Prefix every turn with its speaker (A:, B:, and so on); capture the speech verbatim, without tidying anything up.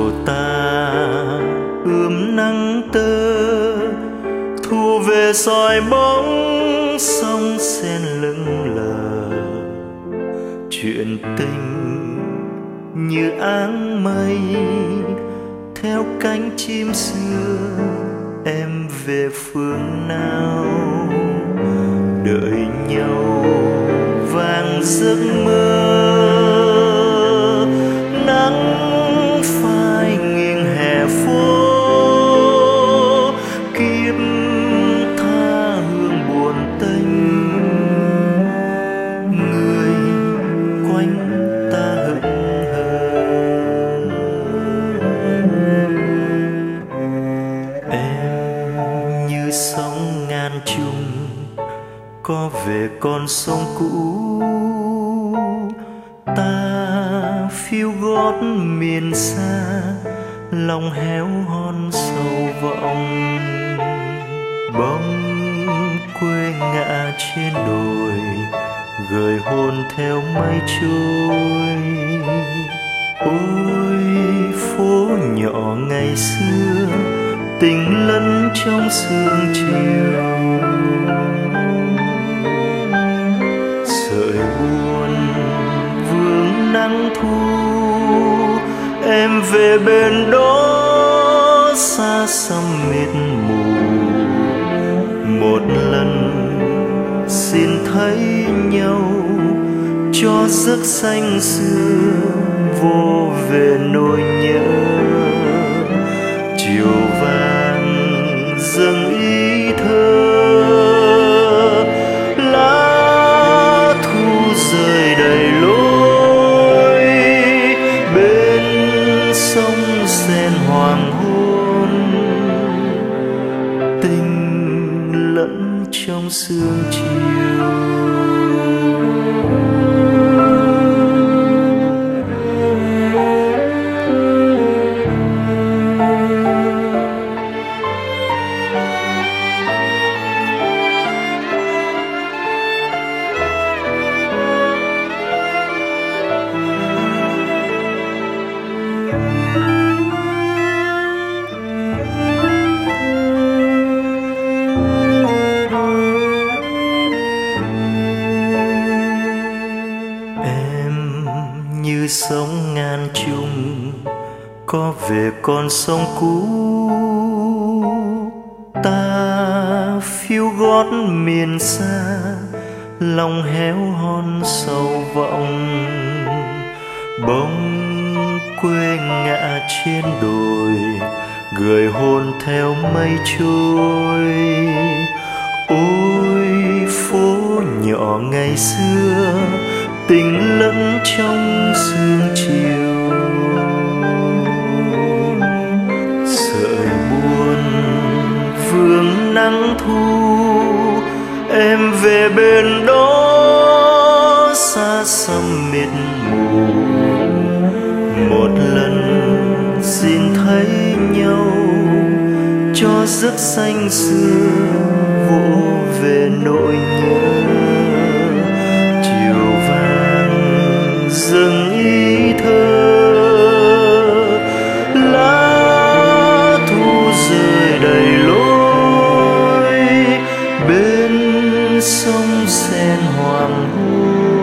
A: chiều ta ươm nắng tơ, thu về soi bóng sông sen lững lờ. Chuyện tình như áng mây theo cánh chim xưa, em về phương nào đợi nhau vàng giấc mơ. Nắng phai nghiêng hè phố, kiếp tha hương buồn tênh. Người quanh ta hững hờ, em như sóng ngàn trùng có về con sông cũ. Ta phiêu gót miền xa, lòng héo hon sầu vọng. Bóng quê ngã trên đồi, gửi hồn theo mây trôi. Ôi phố nhỏ ngày xưa, tình lẫn trong sương chiều. Sợi buồn vương nắng thu, em về bên đó xa xăm mịt mù. Một lần xin thấy nhau, cho giấc xanh xưa vô về nỗi nhớ. Chiều vàng dâng ý thơ, lá thu rơi đầy lối. Bên sông sen hoàng hôn, tình lẫn trong sương chiều. Như sóng ngàn trùng có về con sông cũ. Ta phiêu gót miền xa, lòng héo hon sầu vọng. Bóng quê ngã trên đồi, gửi hồn theo mây trôi. Ôi phố nhỏ ngày xưa, tình lẫn trong sương chiều. Sợi buồn vương nắng thu, em về bên đó xa xăm mịt mù. Một lần xin thấy nhau, cho giấc xanh xưa vô về nỗi nhớ. Chiều vàng dâng ý thơ, lá thu rơi đầy lối. Bên sông sen hoàng hôn,